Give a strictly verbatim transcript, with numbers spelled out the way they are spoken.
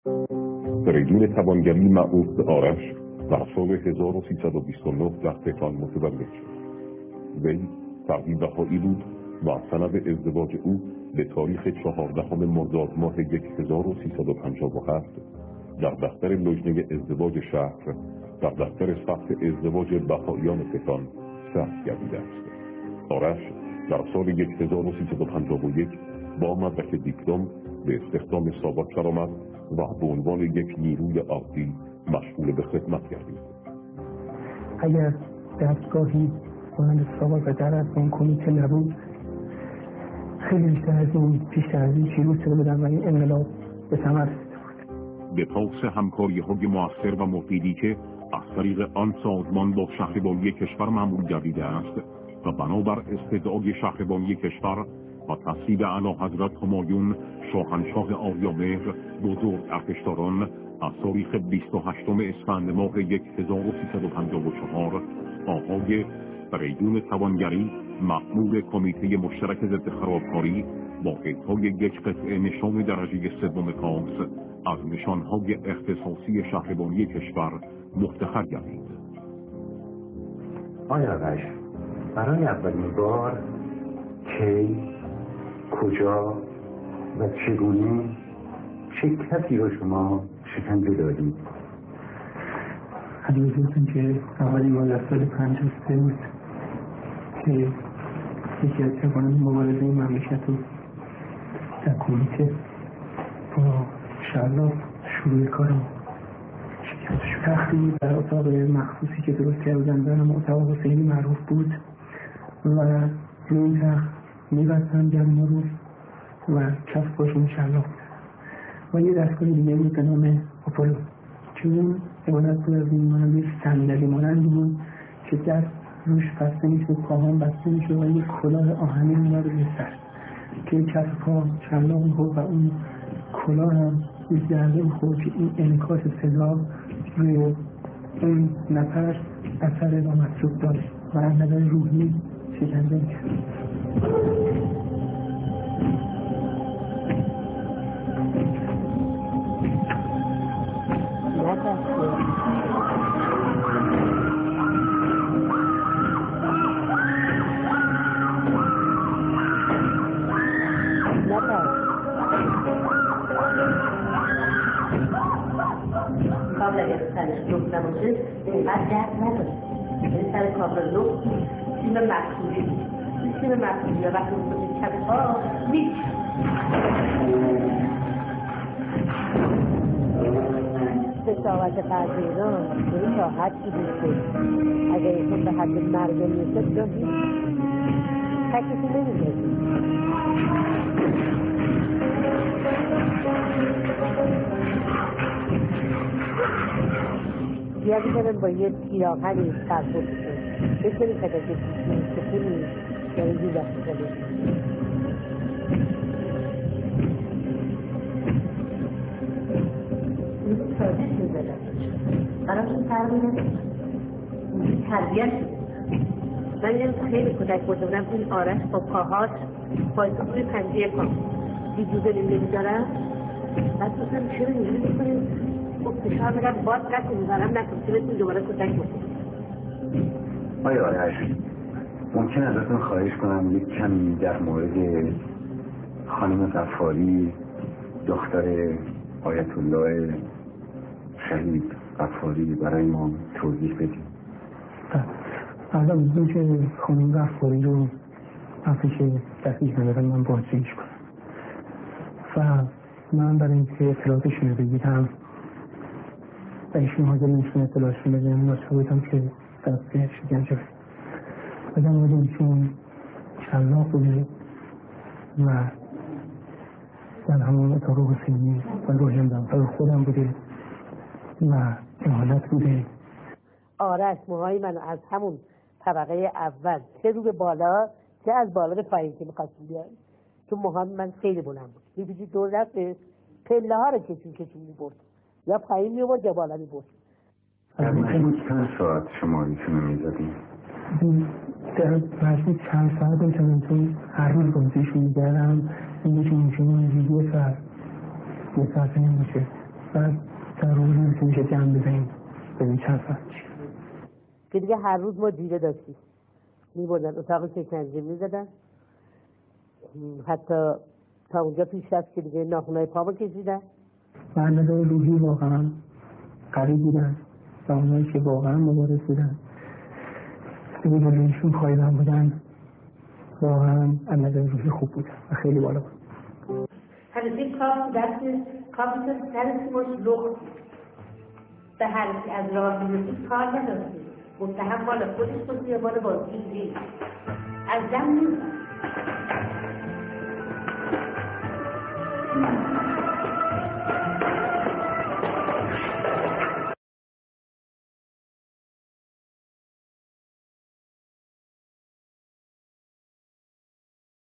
فریدون توانگری معروف به آرش در سال هزار و سیصد و بیست و نه در تهران متولد شد. وی فردی بهایی بود و سند ازدواج او به تاریخ چهاردهم مرداد ماه هزار و سیصد و پنجاه و هفت در دفتر لجنه ازدواج شهر در دفتر ثبت ازدواج بهاییان تهران ثبت گردیده است. آرش در سال هزار و سیصد و پنجاه و یک با مدرک دیپلم به استخدام ساواک درآمد و به عنوان یک نیروی عادی مشغول به خدمت گردید. اگر دستگاهی مانند ساواک و در از این کمیته نبود، خیلی بیشتر از این پیشتر از این پیروز شده بودن و این انقلاب به ثمر رسیده بود. به پاس همکاری‌های مؤثر و مفیدی که از طریق آن سازمان با شهربانی کشور معمول گردیده است و بنابر استدعای شهربانی کشور و تصویب اعلیحضرت همایون شاهنشاه آریامهر بزرگ ارتشداران از تاریخ بیست و هشتم اسفند ماه هزار و سیصد و پنجاه و چهار آقای فریدون توانگری مأمور کمیته مشترک ضد خرابکاری با اعطای یک قطعه نشان درجه سوم کاس از نشانهای اختصاصی شهربانی کشور مفتخر گردید. آیا آرش برای اولین بار کی، کجا و چگونه چه کسی رو شما شکنجه دادید؟ حدیثتون که اولین بار در سال پنجاه و سه بود که یکی از جوانان مبارزه این مملکت رو در کمیته با شلاق شروع کارم شکستش تختی در اتاق مخصوصی که درست کردن دارم اتاق حسینی معروف بود و روی تخت میبستن گرما رو و کف باشون شلاق و یه دستگاه دیگه بود به نام آپولو که اون عبارت بود از این مانند صندلی مانند بود که دست روش بسته میشه، پاهام بسته میشه و یک کلاه آهنی میاد روی سر که کف پا شلاق میخورد و اون کلاه هم روی گرده میخورد که این انعکاس صدا روی اون نفر اثر و مطلوب داشت و از نظر روحی شکنجه میکرد. کابل اگر سرش لخت نباشه اینقدر درد نداره. این سر کابل لخت سیم مقصودی سیم مقصودی و وقتی میکنید کف پا میش سساوت قدیران این تا حدی بیشتر اگر ایشون به حد مرگ میشه جا هیچ تکیسی نمیده. زیادی کنم با یه پیراهنی سرپوش کنم بکنی که که سکنی یعنی دو دست کنم این تازش میزدم براشون فرمی ندارم این تربیت من یه خیلی کودک برده بودم این آرش با پاهاش بایدون روی پنجه کام دیجوزه نمیدارم بس بسیم چرا اینجوری میکنیم خب فشار میدم باز نکن میزارم نکن که بسیم دوباره کودک بکنیم. آیا آرش ممکن ازتون خواهش کنم یک کمی در مورد خانم غفاری دختر آیت الله شهید غفاری برای ما توضیح بدیم؟ اول میدونم که خانم غفاری رو افیش دقیق ندارم من بازجویش کنم و من برای اینکه اطلاعاتشون رو بگیرم و ایشون حاضر نیستن اطلاعاتشون بگیرم ناچار بودم که دست شکنجه بدم و در مورد ایشون شلاق بوده و در همون اتاق حسینی و روژن دمتر خودم بوده و اهانت بوده. آرش موهای من از همون طبقه اول چه رو به بالا چه از بالا به پایین که میخواستم بیان چون موهای من خیلی بلند بود میبیدی دور دستش پله ها رو کشون کشون میبرد یا پایین میبرد یا بالا میبرد. در مجموع چند ساعت شما ایشونو میزدیم؟ در مجموع چند ساعت میتونم چون هر روز بازیشون میگردم این میشه میشه یه ساعت یه ساعت نمیشه و در روز میشه جمع بزنیم ببین چند ساعت میشه که دیگه هر روز ما دیره داشتیم میبردن اتاق شکنجه میزدن حتی تا اونجا پیش رفت که دیگه ناخونای پامو کشیدن و نظر روحی واقعا قریب بودن و اونایی که واقعا مبارز بودن دیگه جلویشون پایدن بودن واقعا از نظر روحی خوب بودن و خیلی بالا بود. همیشه کاف دست کافش سر سیماش لخت به هرکی از راه میرسید کار نداشتید متهم مال خودش بود یا مال بازی از دم نیست